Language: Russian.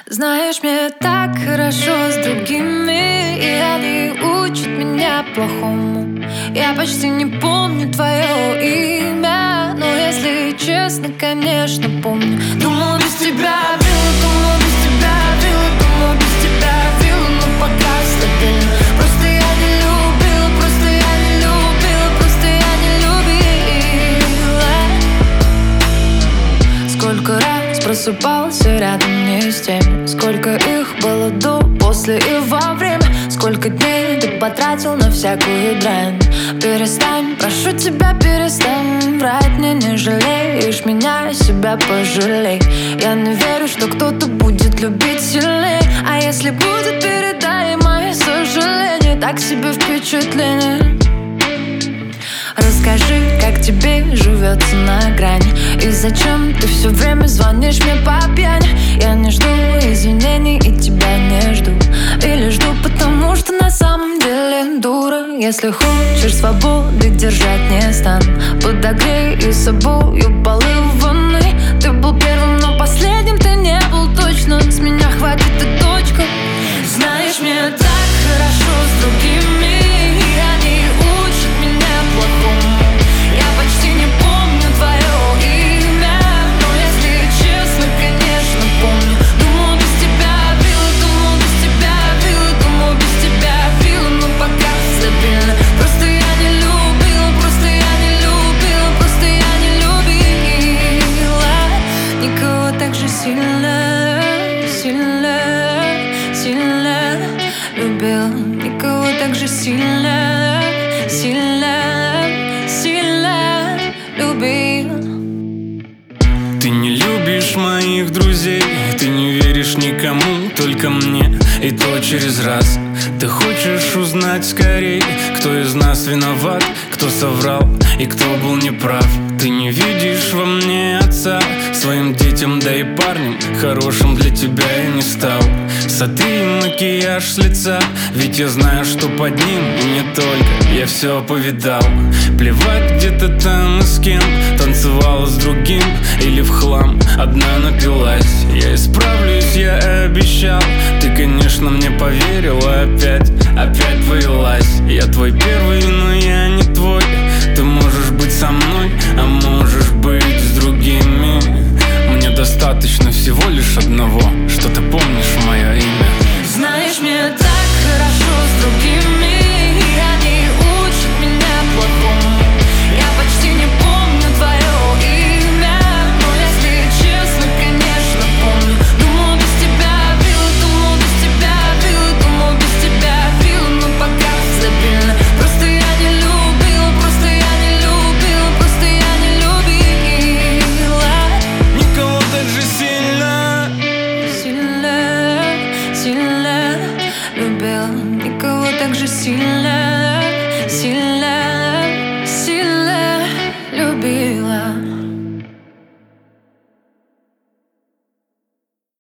Знаешь, мне так хорошо с другими, и они учат меня плохому. Я почти не помню твое имя, но если честно, конечно, помню. Думала, без тебя била, думала, без тебя била, думала, без тебя била, но пока стабильно. Просто я не любила, просто я не любила, просто я не любила. Сколько раз просыпался рядом не с теми, сколько их было до, после и во время. Сколько дней ты потратил на всякую дрянь. Перестань, прошу тебя, перестань врать. Мне не жалеешь меня, себя пожалей. Я не верю, что кто-то будет любить сильней. А если будет, передай мои сожаления. Так себе впечатление. Расскажи, как тебе живется на грани, и зачем ты все время звонишь мне по пьяни. Я не жду извинений и тебя не жду. Или жду, потому что на самом деле дура. Если хочешь свободы, держать не стану. Подогрей собою полы в ванной. Ты был первым, но последним ты не был точно. С меня хватит и точка. Знаешь, мне так хорошо с другими, и они учат меня плохому. Я почти не помню твое имя, но если честно, конечно, помню. Думала, без тебя била, думала, без тебя била, думала, без тебя била, но пока стабильно. Просто я не любила, просто я не любила, просто я не любила никого так же сильно, сильно, сильно любила. Никого так же сильно, сильно, сильно любил. Ты не любишь моих друзей, ты не веришь никому, только мне, и то через раз. Ты хочешь узнать скорей, кто из нас виноват, кто соврал и кто был неправ. Ты не видишь во мне отца, своим детям, да и парнем хорошим для тебя я не стал. Сотри макияж с лица, ведь я знаю, что под ним и не только я все повидал. Плевать, где ты там и с кем танцевала с другим или в хлам одна напилась. Я исправлю